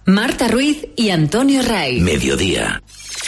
Marta Ruiz y Antonio Ray. Mediodía.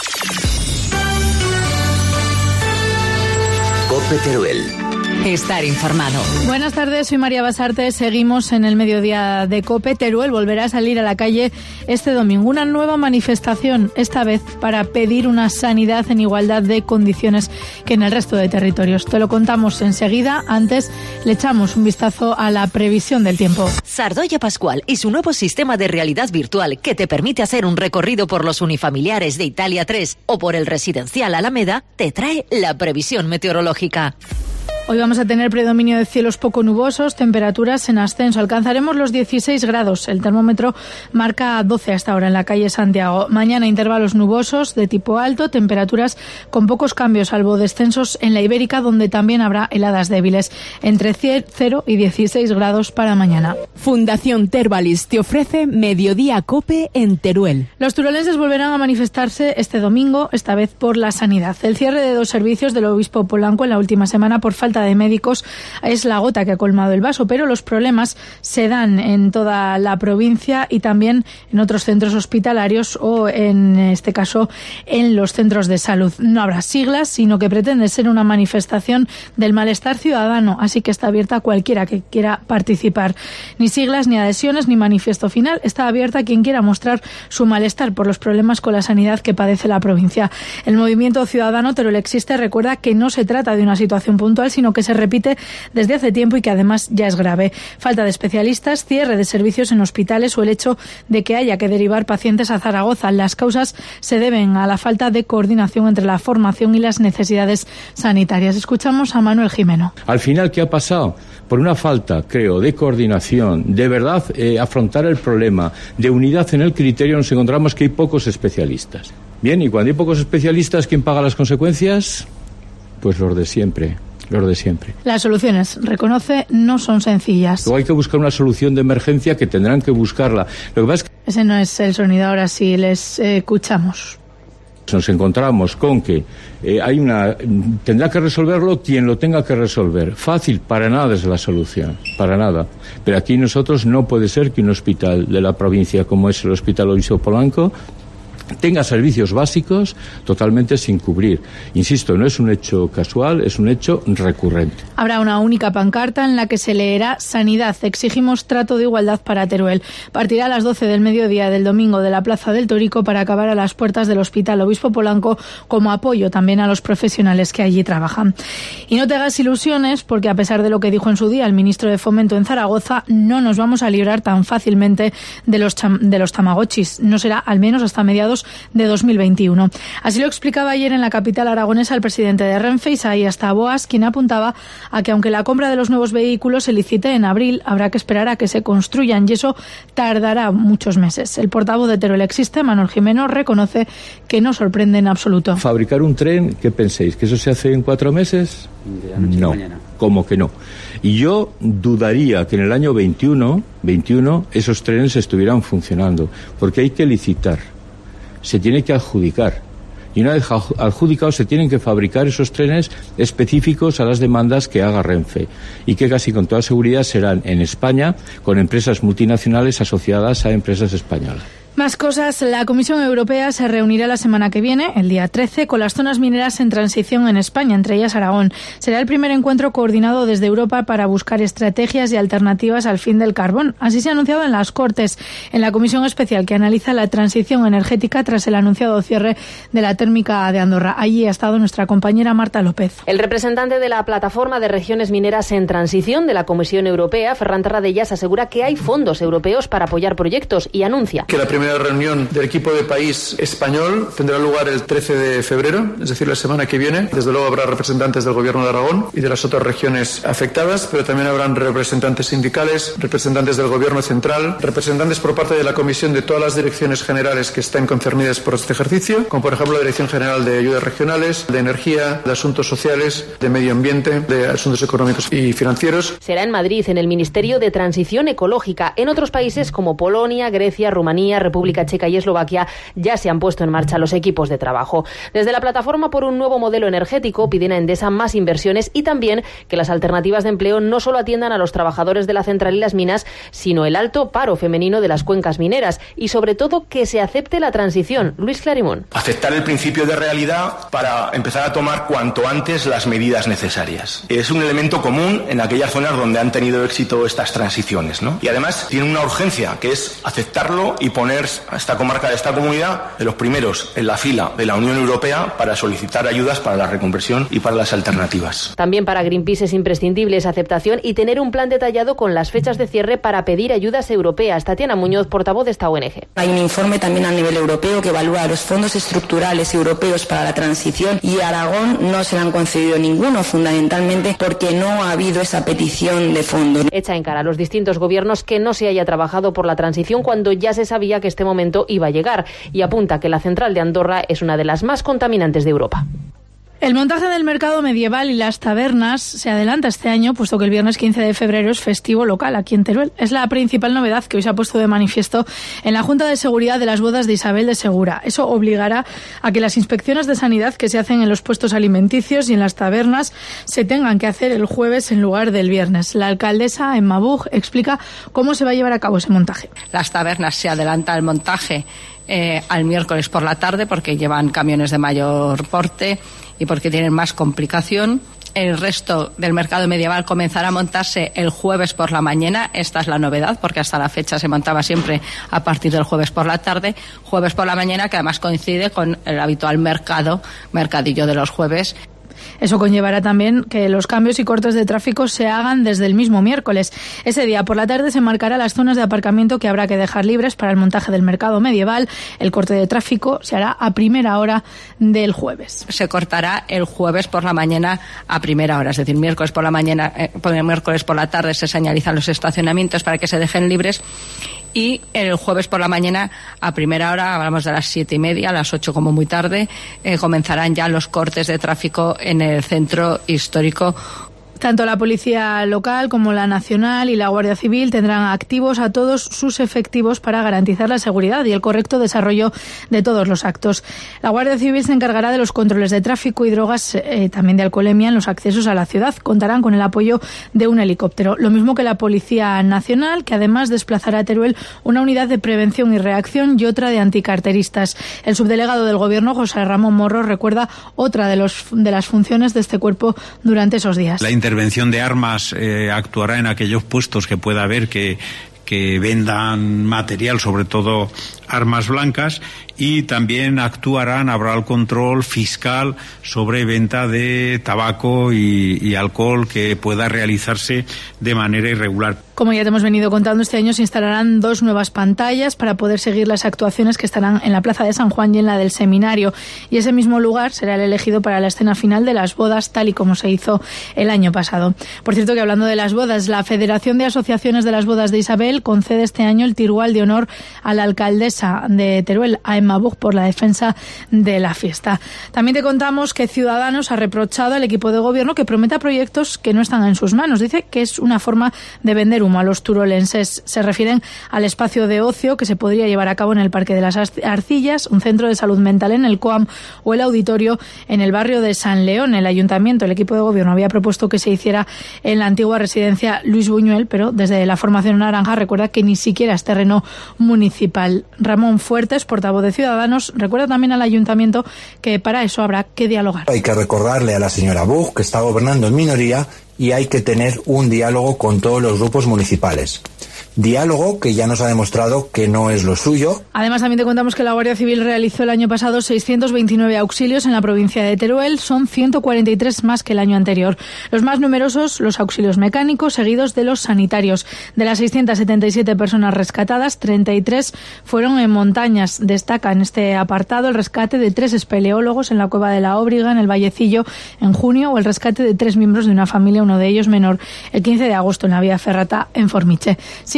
COPE Teruel. Estar informado. Buenas tardes, soy María Basarte. Seguimos en el mediodía de COPE. Teruel volverá a salir a la calle este domingo. Una nueva manifestación, esta vez para pedir una sanidad en igualdad de condiciones que en el resto de territorios. Te lo contamos enseguida. Antes le echamos un vistazo a la previsión del tiempo. Sardoya Pascual y su nuevo sistema de realidad virtual que te permite hacer un recorrido por los unifamiliares de Italia 3 o por el residencial Alameda te trae la previsión meteorológica. Hoy vamos a tener predominio de cielos poco nubosos, temperaturas en ascenso. Alcanzaremos los 16 grados. El termómetro marca 12 hasta ahora en la calle Santiago. Mañana intervalos nubosos de tipo alto, temperaturas con pocos cambios, salvo descensos en la Ibérica, donde también habrá heladas débiles. Entre 0 y 16 grados para mañana. Fundación Tervalis te ofrece Mediodía COPE en Teruel. Los turolenses volverán a manifestarse este domingo, esta vez por la sanidad. El cierre de 2 servicios del obispo Polanco en la última semana por falta de médicos es la gota que ha colmado el vaso, pero los problemas se dan en toda la provincia y también en otros centros hospitalarios o, en este caso, en los centros de salud. No habrá siglas, sino que pretende ser una manifestación del malestar ciudadano, así que está abierta a cualquiera que quiera participar. Ni siglas, ni adhesiones, ni manifiesto final. Está abierta a quien quiera mostrar su malestar por los problemas con la sanidad que padece la provincia. El movimiento ciudadano Teruel Existe recuerda que no se trata de una situación puntual, sino que se repite desde hace tiempo y que además ya es grave. Falta de especialistas, cierre de servicios en hospitales o el hecho de que haya que derivar pacientes a Zaragoza. Las causas se deben a la falta de coordinación entre la formación y las necesidades sanitarias. Escuchamos a Manuel Jimeno. Al final, ¿qué ha pasado? Por una falta, creo, de coordinación, de verdad afrontar el problema, de unidad en el criterio, nos encontramos que hay pocos especialistas. Bien, y cuando hay pocos especialistas, ¿quién paga las consecuencias? Pues los de siempre. Las soluciones, reconoce, no son sencillas. Luego hay que buscar una solución de emergencia que tendrán que buscarla. Lo que pasa es que ese no es el sonido, ahora sí les escuchamos. Nos encontramos con que tendrá que resolverlo quien lo tenga que resolver. Fácil, para nada es la solución, para nada. Pero aquí nosotros no puede ser que un hospital de la provincia como es el Hospital Obispo Polanco tenga servicios básicos totalmente sin cubrir. Insisto, no es un hecho casual, es un hecho recurrente. Habrá una única pancarta en la que se leerá sanidad. Exigimos trato de igualdad para Teruel. Partirá a las 12 del mediodía del domingo de la Plaza del Torico para acabar a las puertas del Hospital Obispo Polanco como apoyo también a los profesionales que allí trabajan. Y no te hagas ilusiones porque a pesar de lo que dijo en su día el ministro de Fomento en Zaragoza, no nos vamos a librar tan fácilmente de los tamagotchis. No será al menos hasta mediados de 2021. Así lo explicaba ayer en la capital aragonesa el presidente de Renfe, Isaías Taboas, quien apuntaba a que aunque la compra de los nuevos vehículos se licite en abril, habrá que esperar a que se construyan y eso tardará muchos meses. El portavoz de Teruel Existe, Manuel Jimeno, reconoce que no sorprende en absoluto. ¿Fabricar un tren? ¿Qué pensáis? ¿Que eso se hace en 4 meses? No, ¿cómo que no? Y yo dudaría que en el año 21 esos trenes estuvieran funcionando, porque hay que licitar. Se tiene que adjudicar. Y una vez adjudicados se tienen que fabricar esos trenes específicos a las demandas que haga Renfe y que casi con toda seguridad serán en España con empresas multinacionales asociadas a empresas españolas. Más cosas. La Comisión Europea se reunirá la semana que viene, el día 13, con las zonas mineras en transición en España, entre ellas Aragón. Será el primer encuentro coordinado desde Europa para buscar estrategias y alternativas al fin del carbón. Así se ha anunciado en las Cortes, en la Comisión Especial que analiza la transición energética tras el anunciado cierre de la térmica de Andorra. Allí ha estado nuestra compañera Marta López. El representante de la Plataforma de Regiones Mineras en Transición de la Comisión Europea, Ferran Tarradellas, asegura que hay fondos europeos para apoyar proyectos y anuncia que la primera reunión del equipo de país español tendrá lugar el 13 de febrero, es decir, la semana que viene. Desde luego habrá representantes del Gobierno de Aragón y de las otras regiones afectadas, pero también habrán representantes sindicales, representantes del Gobierno central, representantes por parte de la Comisión de todas las direcciones generales que están concernidas por este ejercicio, como por ejemplo la Dirección General de Ayudas Regionales, de Energía, de Asuntos Sociales, de Medio Ambiente, de Asuntos Económicos y Financieros. Será en Madrid, en el Ministerio de Transición Ecológica. En otros países como Polonia, Grecia, Rumanía, República Checa y Eslovaquia ya se han puesto en marcha los equipos de trabajo. Desde la plataforma por un nuevo modelo energético piden a Endesa más inversiones y también que las alternativas de empleo no solo atiendan a los trabajadores de la central y las minas, sino el alto paro femenino de las cuencas mineras y sobre todo que se acepte la transición. Luis Clarimón. Aceptar el principio de realidad para empezar a tomar cuanto antes las medidas necesarias. Es un elemento común en aquellas zonas donde han tenido éxito estas transiciones, ¿no? Y además tiene una urgencia, que es aceptarlo y poner a esta comarca, a esta comunidad, de los primeros en la fila de la Unión Europea para solicitar ayudas para la reconversión y para las alternativas. También para Greenpeace es imprescindible esa aceptación y tener un plan detallado con las fechas de cierre para pedir ayudas europeas. Tatiana Muñoz, portavoz de esta ONG. Hay un informe también a nivel europeo que evalúa los fondos estructurales europeos para la transición y a Aragón no se le han concedido ninguno, fundamentalmente porque no ha habido esa petición de fondos. Echa en cara a los distintos gobiernos que no se haya trabajado por la transición cuando ya se sabía que este momento iba a llegar y apunta que la central de Andorra es una de las más contaminantes de Europa. El montaje del mercado medieval y las tabernas se adelanta este año, puesto que el viernes 15 de febrero es festivo local aquí en Teruel. Es la principal novedad que hoy se ha puesto de manifiesto en la Junta de Seguridad de las Bodas de Isabel de Segura. Eso obligará a que las inspecciones de sanidad que se hacen en los puestos alimenticios y en las tabernas se tengan que hacer el jueves en lugar del viernes. La alcaldesa, Emma Bug, explica cómo se va a llevar a cabo ese montaje. Las tabernas se adelanta el montaje al miércoles por la tarde porque llevan camiones de mayor porte y porque tienen más complicación. El resto del mercado medieval comenzará a montarse el jueves por la mañana. Esta es la novedad, porque hasta la fecha se montaba siempre a partir del jueves por la tarde. Jueves por la mañana, que además coincide con el habitual mercadillo de los jueves. Eso conllevará también que los cambios y cortes de tráfico se hagan desde el mismo miércoles. Ese día por la tarde se marcará las zonas de aparcamiento que habrá que dejar libres para el montaje del mercado medieval. El corte de tráfico se hará a primera hora del jueves. Se cortará el jueves por la mañana a primera hora, es decir, miércoles por la mañana, miércoles por la tarde se señalizan los estacionamientos para que se dejen libres. Y el jueves por la mañana a primera hora, hablamos de las 7:30, a las 8 como muy tarde, comenzarán ya los cortes de tráfico en el centro histórico. Tanto la Policía Local como la Nacional y la Guardia Civil tendrán activos a todos sus efectivos para garantizar la seguridad y el correcto desarrollo de todos los actos. La Guardia Civil se encargará de los controles de tráfico y drogas, también de alcoholemia en los accesos a la ciudad. Contarán con el apoyo de un helicóptero. Lo mismo que la Policía Nacional, que además desplazará a Teruel una unidad de prevención y reacción y otra de anticarteristas. El subdelegado del Gobierno, José Ramón Morro, recuerda otra de las funciones de este cuerpo durante esos días. La intervención de armas actuará en aquellos puestos que pueda haber que vendan material, sobre todo armas blancas, y también habrá el control fiscal sobre venta de tabaco y alcohol que pueda realizarse de manera irregular. Como ya te hemos venido contando, este año se instalarán 2 nuevas pantallas para poder seguir las actuaciones que estarán en la Plaza de San Juan y en la del Seminario. Y ese mismo lugar será el elegido para la escena final de las bodas, tal y como se hizo el año pasado. Por cierto, que hablando de las bodas, la Federación de Asociaciones de las Bodas de Isabel concede este año el Tirual de Honor a la alcaldesa de Teruel, a Emma Bug, por la defensa de la fiesta. También te contamos que Ciudadanos ha reprochado al equipo de gobierno que prometa proyectos que no están en sus manos. Dice que es una forma de vender humo a los turolenses. Se refieren al espacio de ocio que se podría llevar a cabo en el Parque de las Arcillas, un centro de salud mental en el COAM o el auditorio en el barrio de San León. El ayuntamiento, el equipo de gobierno había propuesto que se hiciera en la antigua residencia Luis Buñuel, pero desde la formación naranja recuerda que ni siquiera es terreno municipal. Ramón Fuertes, portavoz de Ciudadanos, recuerda también al ayuntamiento que para eso habrá que dialogar. Hay que recordarle a la señora Bug que está gobernando en minoría y hay que tener un diálogo con todos los grupos municipales. Diálogo que ya nos ha demostrado que no es lo suyo. Además, también te contamos que la Guardia Civil realizó el año pasado 629 auxilios en la provincia de Teruel. Son 143 más que el año anterior. Los más numerosos, los auxilios mecánicos, seguidos de los sanitarios. De las 677 personas rescatadas, 33 fueron en montañas. Destaca en este apartado el rescate de 3 espeleólogos en la Cueva de la Óbriga, en el Vallecillo, en junio, o el rescate de 3 miembros de una familia, uno de ellos menor, el 15 de agosto en la vía ferrata en Formiche. Sigue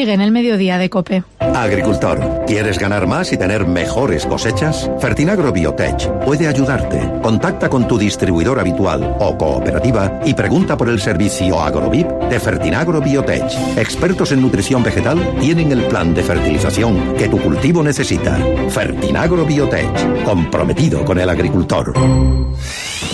Sigue en el mediodía de COPE. Agricultor, ¿quieres ganar más y tener mejores cosechas? Fertinagro Biotech puede ayudarte. Contacta con tu distribuidor habitual o cooperativa y pregunta por el servicio AgroVip de Fertinagro Biotech. Expertos en nutrición vegetal tienen el plan de fertilización que tu cultivo necesita. Fertinagro Biotech, comprometido con el agricultor.